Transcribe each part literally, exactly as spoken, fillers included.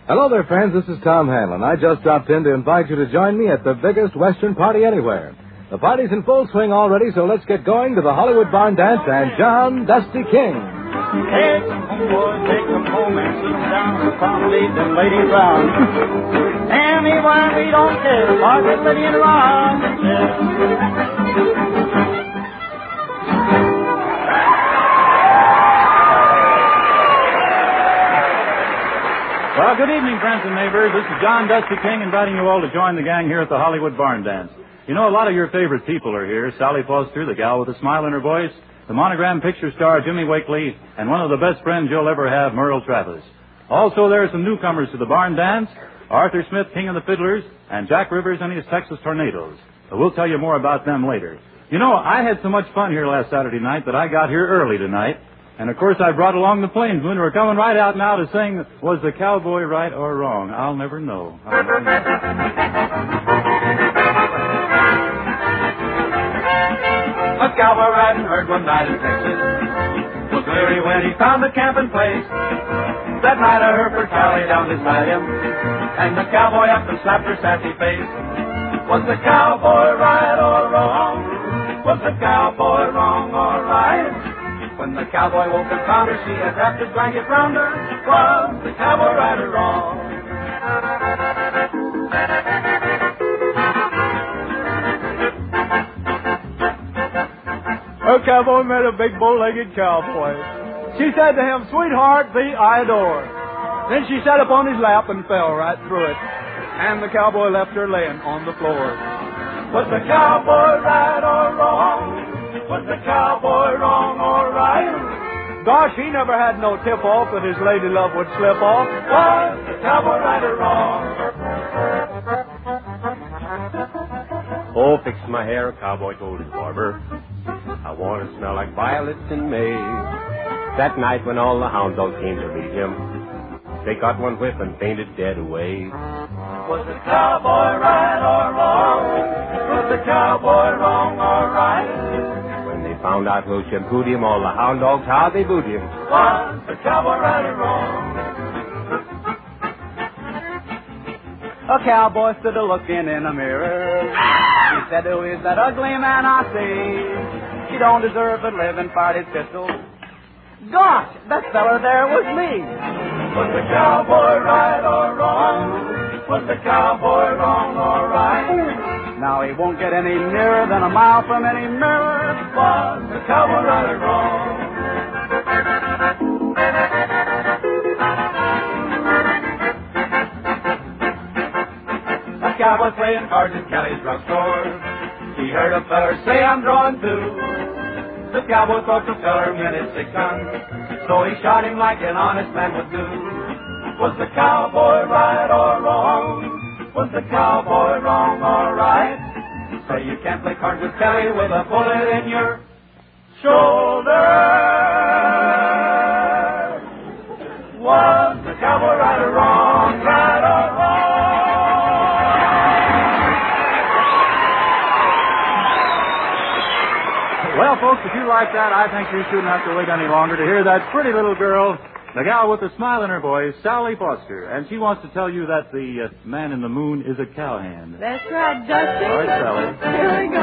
Hello there, friends. This is Tom Hanlon. I just dropped in to invite you to join me at the biggest Western party anywhere. The party's in full swing already, so let's get going to the Hollywood Barn Dance and John Dusty King. Take them home, boys, take them home and sit them down upon lead them ladies round. Anywhere we don't care, Margaret, Liddy, and Ron. Well, good evening, friends and neighbors. This is John Dusty King inviting you all to join the gang here at the Hollywood Barn Dance. You know, a lot of your favorite people are here. Sally Foster, the gal with a smile in her voice, the monogram picture star Jimmy Wakely, and one of the best friends you'll ever have, Merle Travis. Also, there are some newcomers to the Barn Dance, Arthur Smith, King of the Fiddlers, and Jack Rivers and his Texas Tornadoes. But we'll tell you more about them later. You know, I had so much fun here last Saturday night that I got here early tonight. And, of course, I brought along the Plainsmen who are coming right out now to sing, Was the Cowboy Right or Wrong? I'll never know. I'll never know. A cowboy riding herd one night in Texas was weary when he found the camping place. That night a heifer tallied down beside him, and the cowboy up and slapped her sassy face. Was the cowboy right or wrong? Was the cowboy wrong or right? When the cowboy woke and found her, she had wrapped his blanket round her. Was the cowboy right or wrong? A cowboy met a big bow-legged cowboy. She said to him, "Sweetheart, thee I adore." Then she sat upon his lap and fell right through it. And the cowboy left her laying on the floor. Was the cowboy right or wrong? Was the cowboy wrong or right? Gosh, he never had no tip-off that his lady love would slip off. Was the cowboy right or wrong? Oh, fix my hair, a cowboy told his barber. I want to smell like violets in May. That night when all the hound dogs came to meet him, they got one whip and fainted dead away. Was the cowboy right or wrong? Was the cowboy wrong or right? When they found out who shampooed him, all the hound dogs, how they booed him. Was the cowboy right or wrong? A cowboy stood a-looking in a mirror. He said, "Who is that ugly man I see? He don't deserve to live and fired his pistol. Gosh, that feller there was me." Was the cowboy right or wrong? Was the cowboy wrong or right? Now he won't get any nearer than a mile from any mirror. Was the cowboy right or wrong? A cowboy playing cards at Kelly's drugstore. He heard a feller say, "I'm drawing two." The cowboy thought the feller meant his six gun, so he shot him like an honest man would do. Was the cowboy right or wrong? Was the cowboy wrong or right? Say you can't play cards with Kelly with a bullet in your shoulder. Was the cowboy right or wrong? Right or wrong? Well, folks, if you like that, I think you shouldn't have to wait any longer to hear that pretty little girl, the gal with the smile in her voice, Sally Foster. And she wants to tell you that the uh, man in the moon is a cowhand. That's right, Dusty. All right, Sally. Here we go.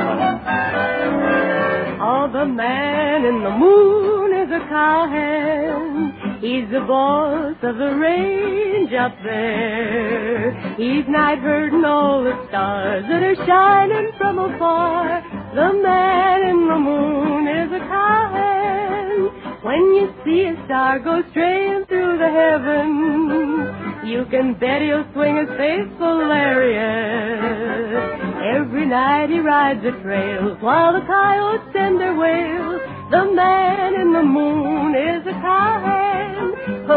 Oh, the man in the moon is a cowhand. He's the boss of the range up there. He's night herding all the stars that are shining from afar. The man in the moon is a cowhand. When you see a star go straying through the heavens, you can bet he'll swing his faithful lariat. Every night he rides the trails while the coyotes send their wails. The man in the moon is a cowhand.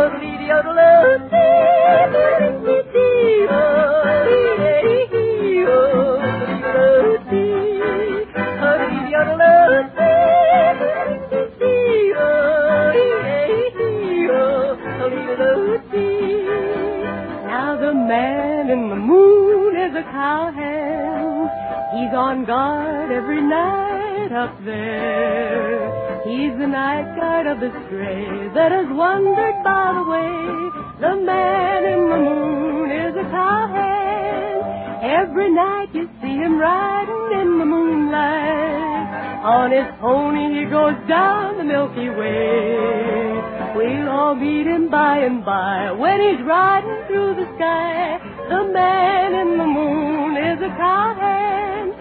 Now the man in the moon is a cowhand. He's on guard every night up there. He's the night guard of the stray that has wandered by the way. The man in the moon is a cowhand. Every night you see him riding in the moonlight. On his pony he goes down the Milky Way. We'll all meet him by and by when he's riding through the sky. The man in the moon is a cowhand.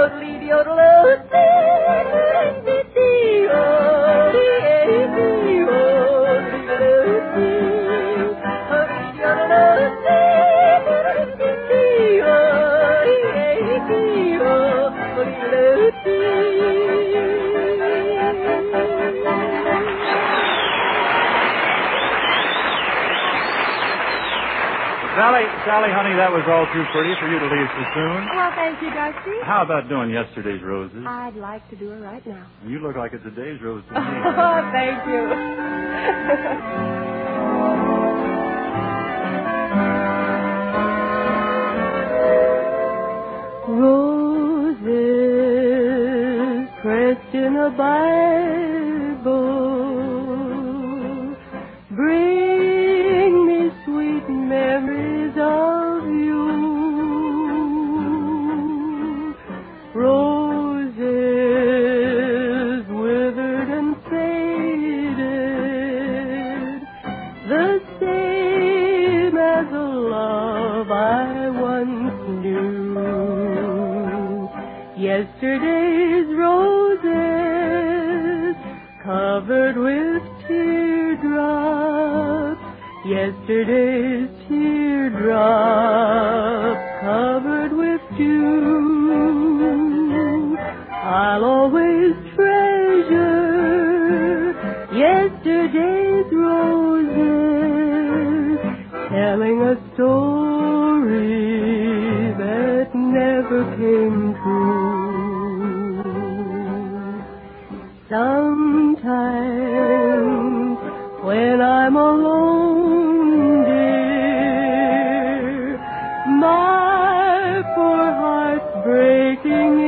Sally, Sally, honey, that was all too pretty for you to leave so soon. Well, thank you, Dusty. How about doing yesterday's roses? I'd like to do it right now. You look like it's a day's rose to me. Oh, thank you. Roses pressed in a Bible bring me sweet memories of you. Roses withered and faded, the same as the love I once knew. Yesterday's roses covered with teardrops. Yesterday's teardrops covered with dew. I'll always treasure yesterday's roses, telling a story that never came true. Sometimes when I'm alone, dear, my poor heart's breaking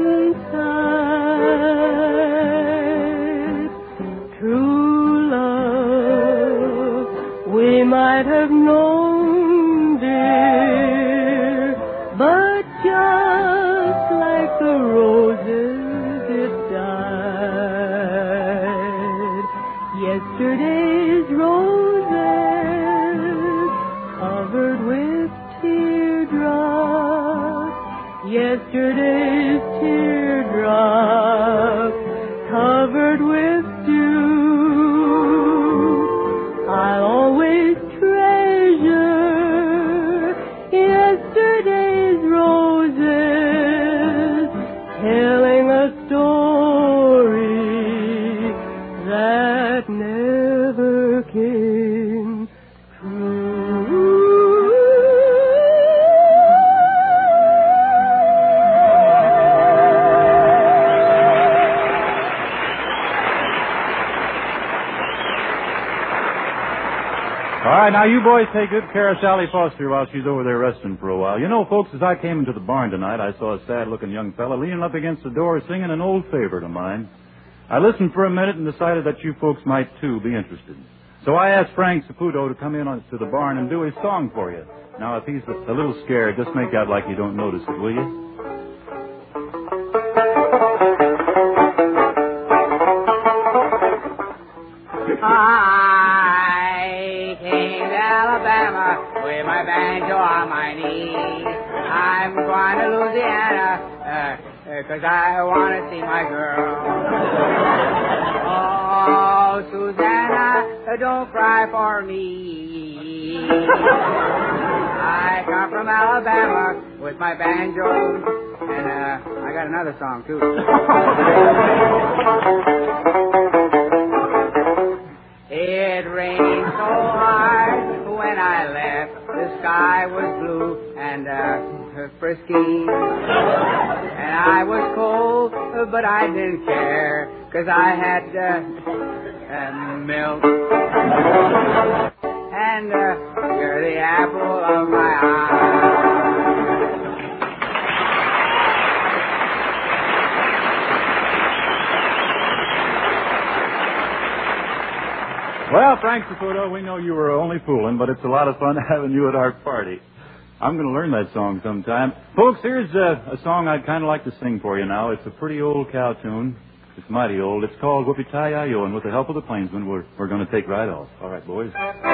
inside. True love we might have known, dear, but just like the roses it died. Yesterday's roses covered with teardrops. Yesterday's teardrops covered with dew. I'll always treasure yesterday's roses, telling a story that never came true. All right, now you boys take good care of Sally Foster while she's over there resting for a while. You know, folks, as I came into the barn tonight, I saw a sad-looking young fella leaning up against the door singing an old favorite of mine. I listened for a minute and decided that you folks might, too, be interested. So I asked Frank Saputo to come in on, to the barn and do his song for you. Now, if he's a, a little scared, just make out like you don't notice it, will you? I came to Alabama with my banjo on my knee. I'm going to Louisiana uh, because I want to see my girl. Oh, Susanna, don't cry for me. I come from Alabama with my banjo, and uh, I got another song, too. It rained so hard when I left. The sky was blue and uh, frisky. And I was cold, but I didn't care, 'cause I had uh, uh, milk. And uh, you're the apple of my eye. thanks, Caputo. We know you were only fooling, but it's a lot of fun having you at our party. I'm going to learn that song sometime. Folks, here's a, a song I'd kind of like to sing for you now. It's a pretty old cow tune. It's mighty old. It's called Whoopie-Tie-I-O, and with the help of the plainsmen, we're, we're going to take right off. All right, boys.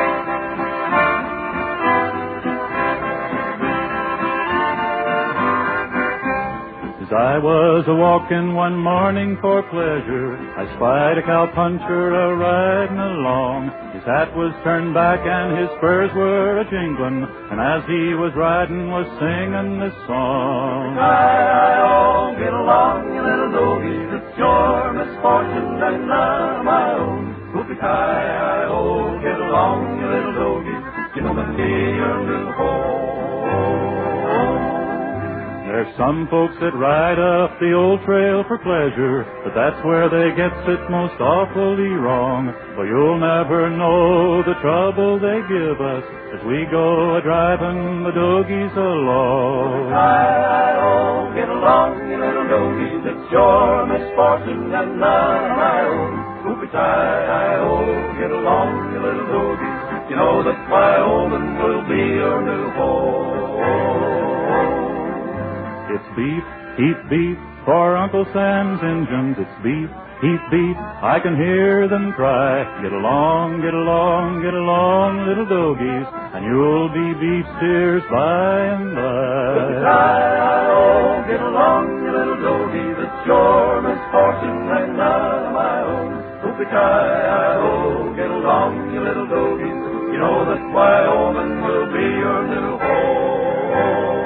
I was a-walking one morning for pleasure. I spied a cowpuncher a-riding along. His hat was turned back and his spurs were a-jingling, and as he was riding was singing this song. Hi-I-O, get along, you little doggies. It's your misfortune and none of my own. Whoopie-Tie-I-O, get along, you little doggies. You know the dear little home. There's some folks that ride up the old trail for pleasure, but that's where they gets it most awfully wrong. For you'll never know the trouble they give us as we go a-driving the doggies along. Hi-I-O, get along, you little doggies. It's your misfortune and none of my own. Whoopie-Tie-I-O, get along, you little doggies. You know that Wyoming will be your new home. It's beef, heat beef for Uncle Sam's engines. It's beef, heat beef, I can hear them cry. Get along, get along, get along, little doggies, and you'll be beef steers by and by. Hi-I-O, get along, you little doggies. It's your misfortune and none of my own. Whoopie-Tie-I-O, get along, you little doggies. You know that Wyoming will be your new home.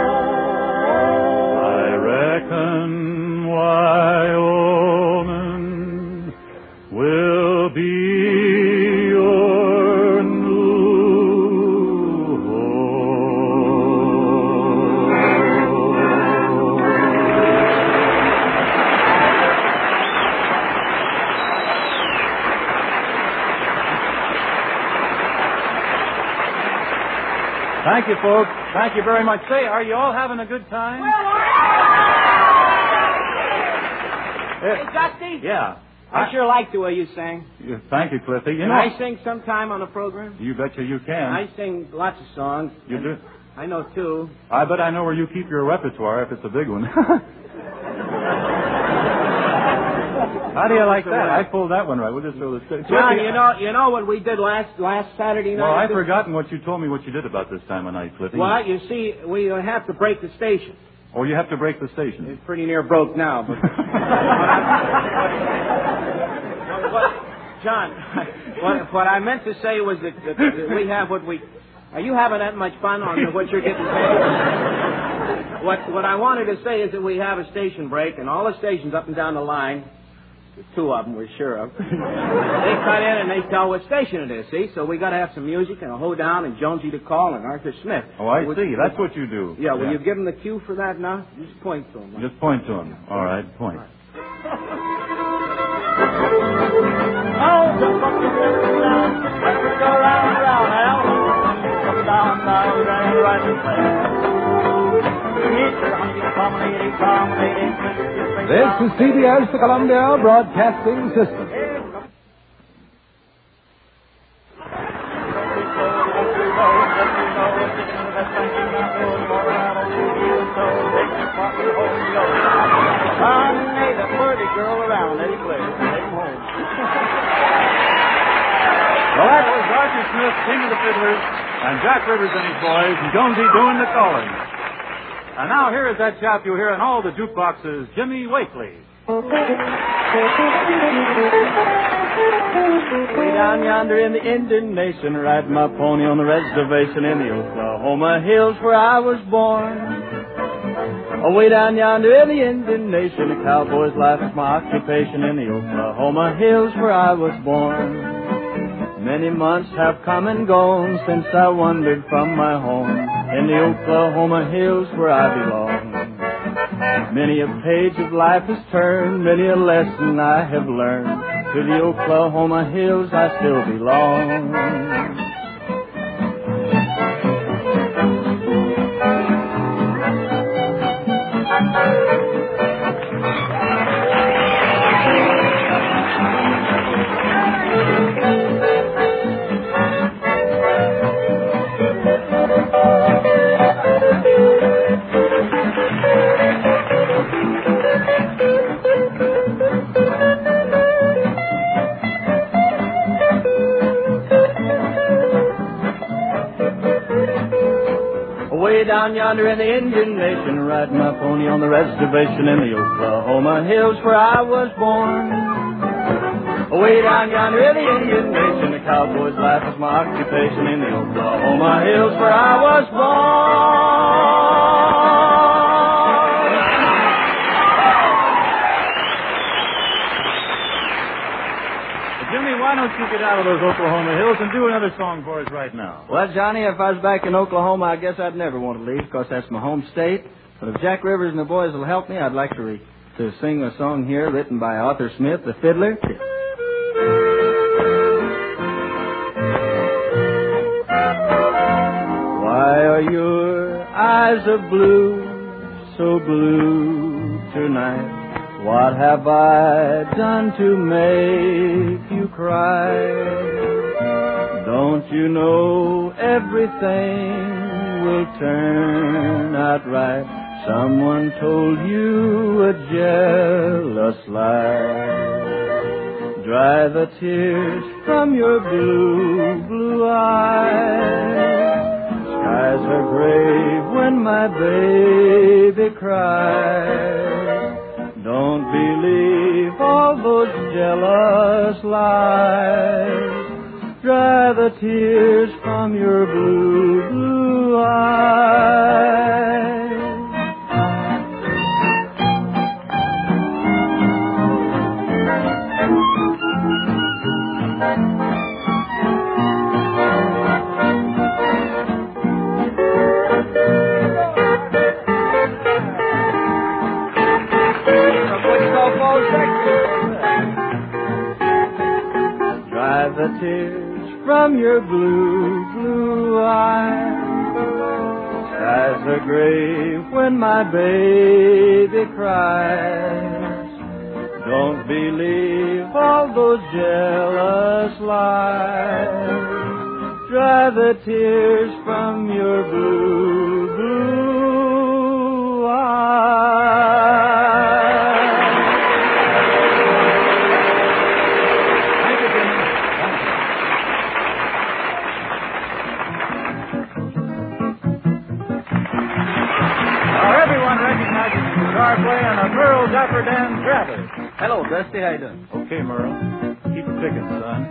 Reckon Wyoming will be your new Thank you, folks. Thank you very much. Say, are you all having a good time? Hey, Dusty? Yeah. I, I sure like the way you sang. Yeah, thank you, Cliffy. You Can know, I sing sometime on the program? You betcha you can. I sing lots of songs. You do? I know two. I bet I know where you keep your repertoire if it's a big one. How do you like that? I pulled that one right. We'll just throw this. John, you know, you know what we did last last Saturday night? Well, I've forgotten what you told me what you did about this time of night, Cliffy. Well, you see, we have to break the station. Oh, you have to break the station. It's pretty near broke now, but. what, John, what, what I meant to say was that, that, that we have what we. Are you having that much fun on what you're getting paid? What What I wanted to say is that we have a station break, and all the stations up and down the line. Two of them we're sure of. They cut in and they tell what station it is, see? So we got to have some music and a hoedown and Jonesy to call and Arthur Smith. Oh, I would, see. That's what you do. Yeah, will yeah. you give them the cue for that now? Just point to them. Just point to them. All right, point. All right. Oh, just up the river down, go round and round, Al. Come down, down, down, right and left. This is C B S, the Columbia Broadcasting System. Honey, the pretty girl around, Eddie Blair. Take him home. Well, that was Arthur Smith, King of the Fiddlers, and Jack Rivers and his boys, and Jonesy doing the calling. And now here is that chap you hear in all the jukeboxes, Jimmy Wakely. Way down yonder in the Indian Nation, riding my pony on the reservation in the Oklahoma hills where I was born. Oh, way down yonder in the Indian Nation, a cowboy's life is my occupation in the Oklahoma hills where I was born. Many months have come and gone since I wandered from my home in the Oklahoma hills where I belong. Many a page of life has turned, many a lesson I have learned. To the Oklahoma hills I still belong. Away down yonder in the Indian Nation, riding my pony on the reservation in the Oklahoma hills where I was born. Away down yonder in the Indian Nation, the cowboy's life was my occupation in the Oklahoma hills where I was born. Jimmy, why don't you get out of those Oklahoma hills and do another song for us right now? Well, Johnny, if I was back in Oklahoma, I guess I'd never want to leave, because that's my home state. But if Jack Rivers and the boys will help me, I'd like to re- to sing a song here written by Arthur Smith, the fiddler. Why are your eyes of blue, so blue tonight? What have I done to make you cry? Don't you know everything will turn out right? Someone told you a jealous lie. Dry the tears from your blue, blue eyes. Skies are gray when my baby cries. Don't believe all those jealous lies. Dry the tears from your blue, blue eyes. Dry the tears from your blue, blue eyes. Skies are gray when my baby cries. Don't believe all those jealous lies. Dry the tears from your blue, blue eyes. Guitar player and a Merle Dapper Dan Travis. Hello, Dusty. How you doing? Okay, Merle. Keep it picking, son.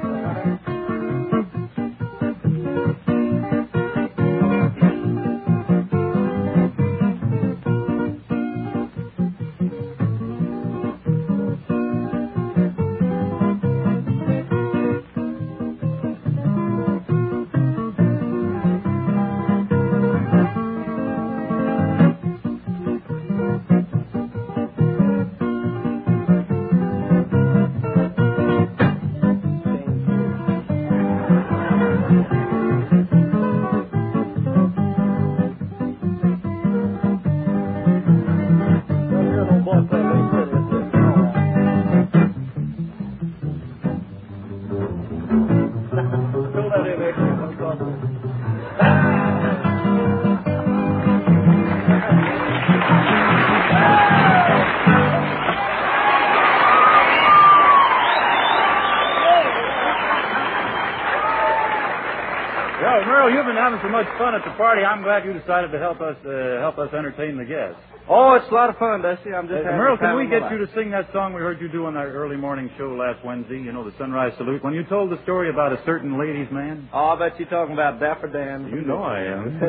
Well, Merle, you've been having so much fun at the party. I'm glad you decided to help us uh, help us entertain the guests. Oh, it's a lot of fun, Dusty. I'm just Uh, having Merle, the time can we of my get you life. to sing that song we heard you do on that early morning show last Wednesday? You know, the Sunrise Salute. When you told the story about a certain ladies' man. Oh, I bet you're talking about Dapper Dan. You know I am.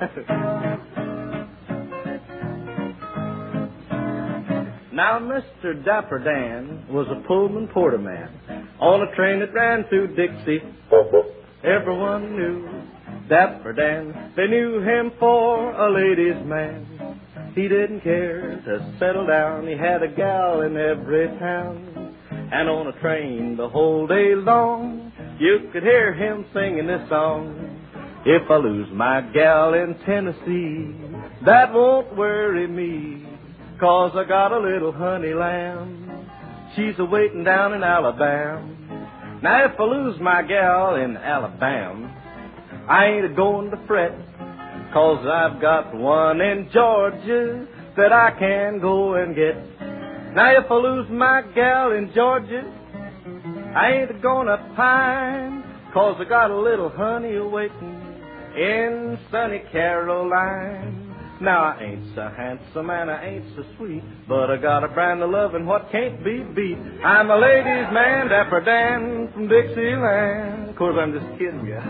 Now, Mister Dapper Dan was a Pullman porter man on a train that ran through Dixie. Everyone knew Dapper Dan. They knew him for a ladies' man. He didn't care to settle down. He had a gal in every town. And on a train the whole day long, you could hear him singing this song. If I lose my gal in Tennessee, that won't worry me, 'cause I got a little honey lamb. She's a-waiting down in Alabama. Now if I lose my gal in Alabama, I ain't a-going to fret, 'cause I've got one in Georgia that I can go and get. Now if I lose my gal in Georgia, I ain't a-gonna pine, 'cause I got a little honey a-waiting in sunny Caroline. Now, I ain't so handsome and I ain't so sweet, but I got a brand of loving what can't be beat. I'm a ladies' man, Dapper Dan from Dixieland. Of course, I'm just kidding you.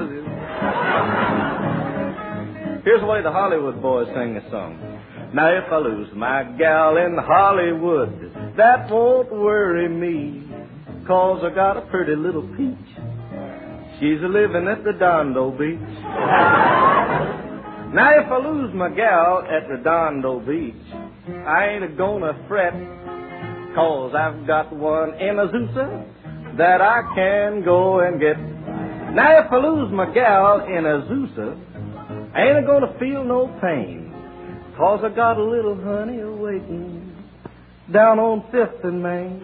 Here's the way the Hollywood boys sing the song. Now, if I lose my gal in Hollywood, that won't worry me, 'cause I got a pretty little peach. She's a-living at Redondo Beach. Now, if I lose my gal at Redondo Beach, I ain't a-gonna fret, 'cause I've got one in Azusa that I can go and get. Now, if I lose my gal in Azusa, I ain't a-gonna feel no pain, 'cause I got a little honey a-waiting down on Fifth and Main.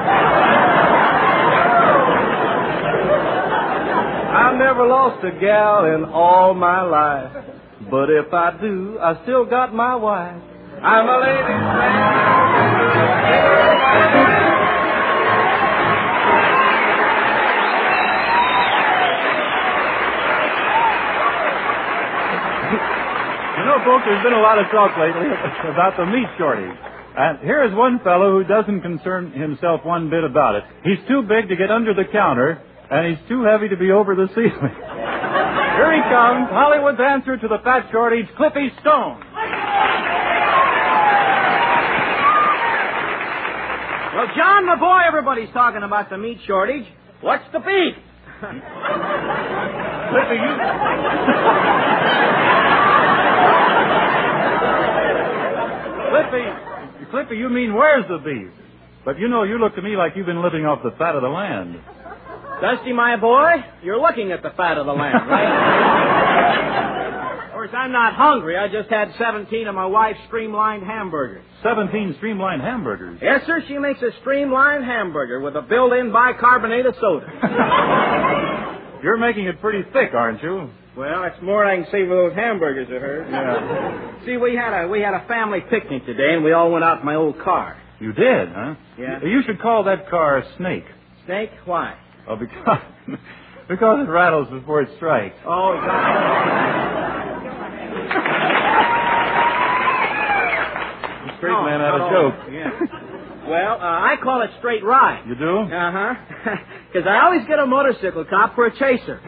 I've never lost a gal in all my life, but if I do, I still got my wife. I'm a ladies' man. You know, folks, there's been a lot of talk lately about the meat shortage. And here is one fellow who doesn't concern himself one bit about it. He's too big to get under the counter, and he's too heavy to be over the ceiling. Here he comes, Hollywood's answer to the fat shortage, Cliffy Stone. Well, John, my boy, everybody's talking about the meat shortage. What's the beef? Cliffy, you... Cliffy, Cliffy, you mean where's the beef? But you know, you look to me like you've been living off the fat of the land. Dusty, my boy, you're looking at the fat of the land, right? Of course, I'm not hungry. I just had seventeen of my wife's streamlined hamburgers. Seventeen streamlined hamburgers? Yes, sir. She makes a streamlined hamburger with a built-in bicarbonate of soda. You're making it pretty thick, aren't you? Well, that's more than I can say for those hamburgers of hers. Yeah. See, we had a we had a family picnic today, and we all went out in my old car. You did, huh? Yeah. You should call that car a Snake. Snake? Why? Oh, because because it rattles before it strikes. Oh, God. The straight no, man had a no. joke. Yeah. Well, uh, I call it straight ride. You do? Uh-huh. Because I always get a motorcycle cop for a chaser.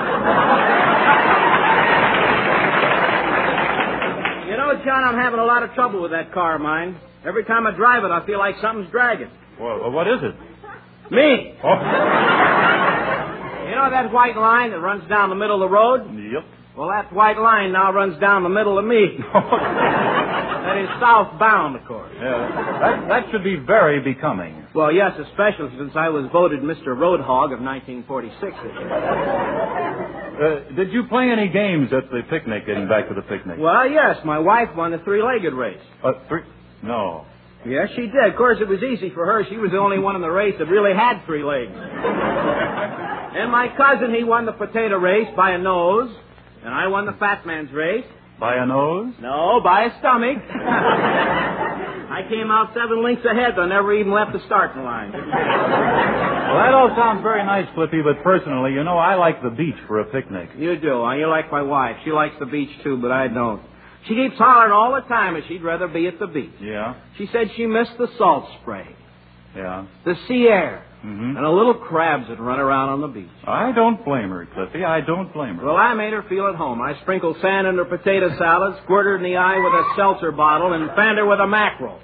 You know, John, I'm having a lot of trouble with that car of mine. Every time I drive it, I feel like something's dragging. Well, what is it? Me. Oh. You know that white line that runs down the middle of the road? Yep. Well, that white line now runs down the middle of me. That is southbound, of course. Yeah, that, that should be very becoming. Well, yes, especially since I was voted Mister Roadhog of nineteen forty-six this year. Uh, did you play any games at the picnic, getting back to the picnic? Well, yes, my wife won the three-legged race. Uh, three? No. Yes, she did. Of course, it was easy for her. She was the only one in the race that really had three legs. And my cousin, he won the potato race by a nose, and I won the fat man's race. By a nose? No, by a stomach. I came out seven lengths ahead, but never even left the starting line. Well, that all sounds very nice, Clippy, but personally, you know, I like the beach for a picnic. You do, huh? You like my wife. She likes the beach, too, but I don't. She keeps hollering all the time that she'd rather be at the beach. Yeah? She said she missed the salt spray, Yeah. the sea air, Mm-hmm. and the little crabs that run around on the beach. I don't blame her, Cliffy. I don't blame her. Well, I made her feel at home. I sprinkled sand in her potato salad, squirted her in the eye with a seltzer bottle, and fanned her with a mackerel.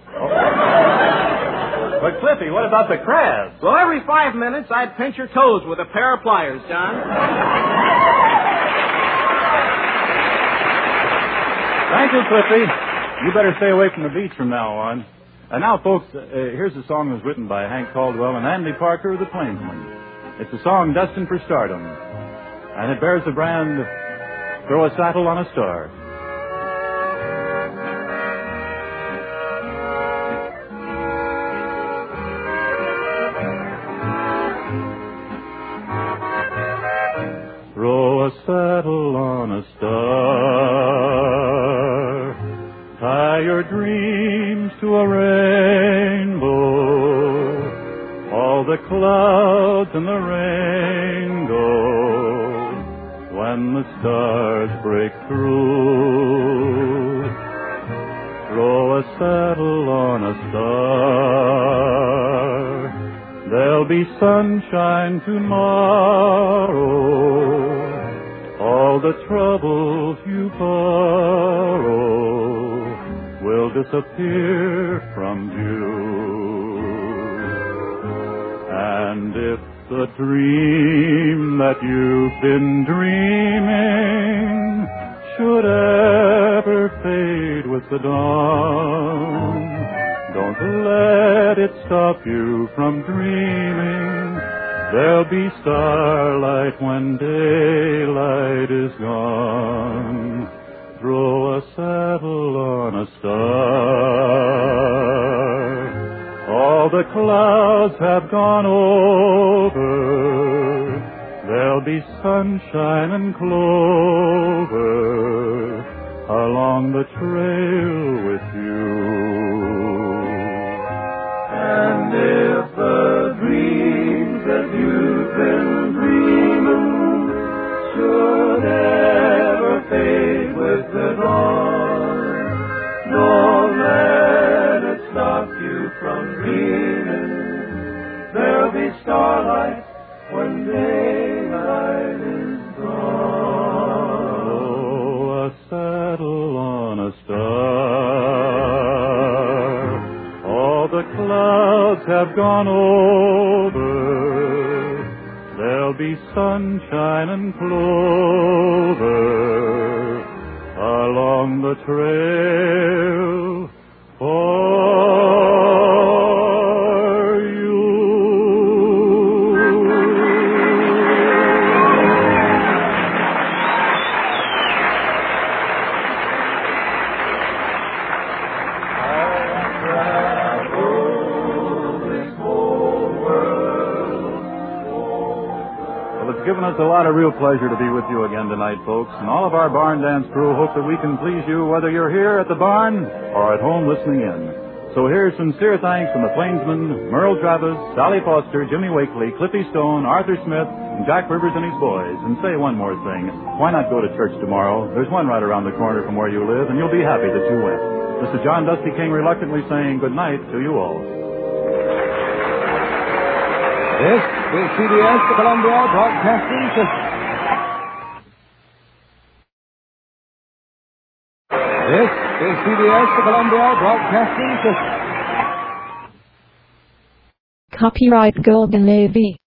But, Cliffy, what about the crabs? Well, every five minutes, I'd pinch her toes with a pair of pliers, John. Thank you, Cliffy. You better stay away from the beach from now on. And now, folks, uh, here's a song that was written by Hank Caldwell and Andy Parker of the Plainsmen. It's a song destined for stardom. And it bears the brand, Throw a Saddle on a Star. Throw a saddle on a star, tie your dreams to a rainbow, all the clouds and the rain go, and the stars break through. Throw a saddle on a star, there'll be sunshine tomorrow. All the troubles you borrow will disappear from view. And if the dream that you've been dreaming should ever fade with the dawn, don't let it stop you from dreaming. There'll be starlight when daylight is gone. Throw a saddle on a star. All the clouds have gone over. There'll be sunshine and clover along the trail with you. And if the dreams that you've been dreaming should ever fade with the dawn, don't let it stop you from dreaming. There'll be starlight when daylight is gone. Oh, a saddle on a star. All the clouds have gone over. There'll be sunshine and clover along the trail for you. It's given us a lot of real pleasure to be with you again tonight, folks, and all of our Barn Dance crew hope that we can please you whether you're here at the barn or at home listening in. So here's sincere thanks from the Plainsmen, Merle Travis, Sally Foster, Jimmy Wakely, Cliffy Stone, Arthur Smith, and Jack Rivers and his boys. And say one more thing, why not go to church tomorrow? There's one right around the corner from where you live, and you'll be happy that you went. This is John Dusty King reluctantly saying good night to you all. This is C B S, the Columbia Broadcasting System. This is C B S, the Columbia Broadcasting System. Copyright Golden Levy.